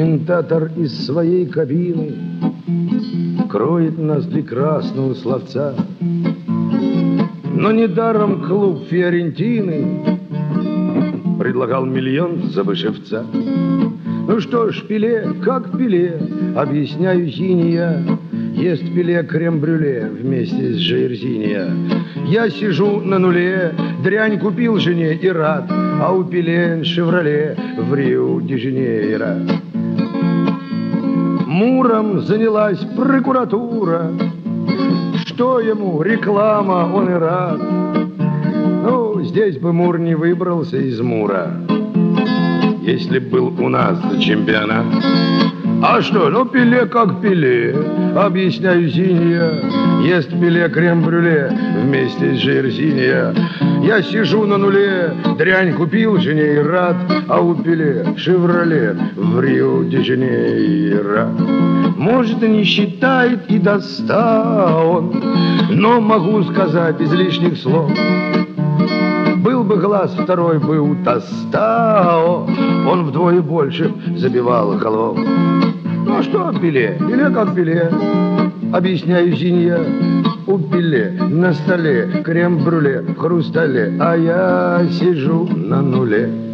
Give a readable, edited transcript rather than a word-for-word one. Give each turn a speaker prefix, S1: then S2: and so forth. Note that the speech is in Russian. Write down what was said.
S1: Комментатор из своей кабины кроет нас прекрасного словца. Но недаром клуб Фиорентины предлагал миллион за Вышивца. Ну что ж, Пеле, как Пеле, объясняю я, ест Пеле крем-брюле вместе с Жаирзинья. Я сижу на нуле, дрянь купил жене и рад, а у Пеле «Шевроле» в Рио-де-Жанейро. Муром занялась прокуратура, что ему реклама, он и рад. Ну, здесь бы Мур не выбрался из Мура, если б был у нас чемпионат. А что, ну Пеле как Пеле, объясняю Зинья, ест Пеле крем-брюле вместе с Жаирзинья. Я сижу на нуле, дрянь купил жене и рад, а у Пеле «Шевроле» в Рио-де-Жанейро. Может, и не считает и до 100 он, но могу сказать без лишних слов: был бы глаз второй бы у Тостао, он вдвое больше забивал голов. Ну а что Пеле? Пеле как Пеле, объясняю Зинья. У Пеле на столе крем-брюле в хрустале, а я сижу на нуле.